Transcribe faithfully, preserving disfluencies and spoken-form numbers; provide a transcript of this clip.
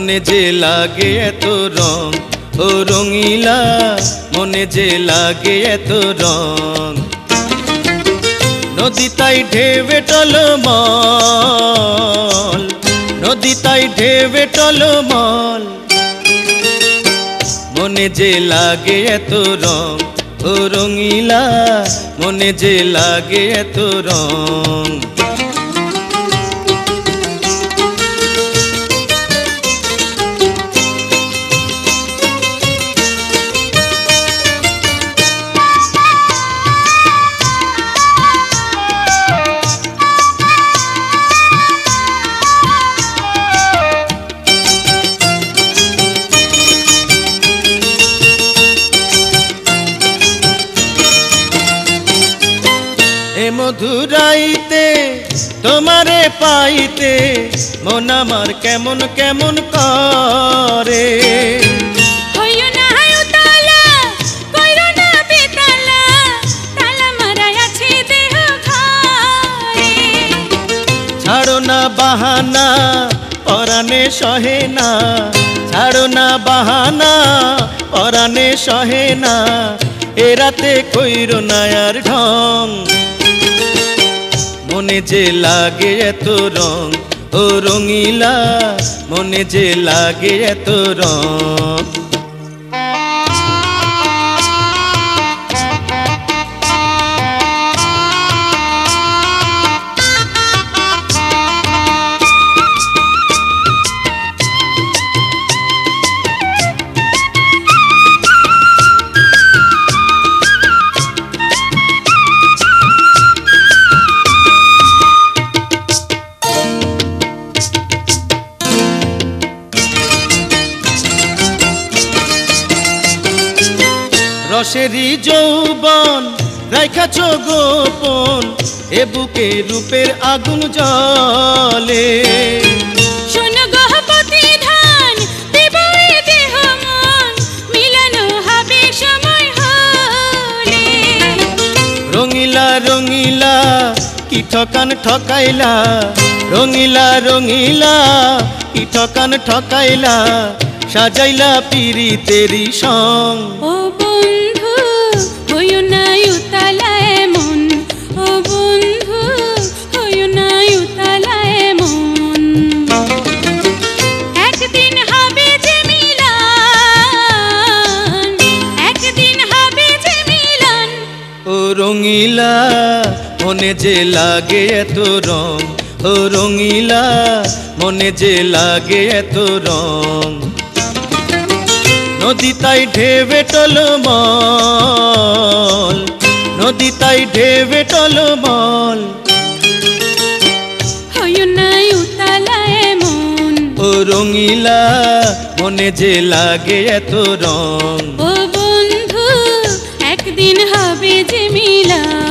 মনে যে লাগে এত রং, ও রঙিলা মনে যে লাগে এত রং। নদী তাই ঢেবে টলমল, নদী তাই ঢেবে টলমল, মনে যে লাগে এত রং, ও রঙিলা মনে যে লাগে এত রং। মধুরাইতে তোমারে পাইতে মন আমার কেমন কেমন করে। হইও না উতালা কইরো না বেতালা, তালা মারা আছে দেহ ঘরে। ছাড়ো না বাহানা পরাণে সহে না, ছাড়ো না বাহানা পরাণে সহে না, এ রাতে কইরো না আর ঢং। মনে যে লাগে এত রং, ও রঙিলা মনে যে লাগে এত রং। রসেরই যৌবন রাইখাছ গোপন, এ বুকে রূপের আগুন জ্বলে। শোনো গহপতি ধান দেব এ দেহ মন, মিলানো হবে সময় হলে। রঙিলা রঙিলা কি ঠকান ঠকাইলা, রঙিলা রঙিলা কি ঠকান ঠকাইলা, সাজাইলা পিরিতেরি সং। ও বন্ধু হইও না উতালা এমন, ও বন্ধু হইও না উতালা এমন। একদিন হবে যে মিলন, একদিন হবে যে মিলন। ও রঙিলা মনে যে লাগে এত রং, ও রঙিলা মনে যে লাগে এত রং। নদী তাই ঢেবে টলমল, নদী তাই ঢেবে টলমল, হইও না উতালা এমন, ও রঙিলা মনে যে লাগে এত রং। ও বন্ধু একদিন হবে যে মিলন।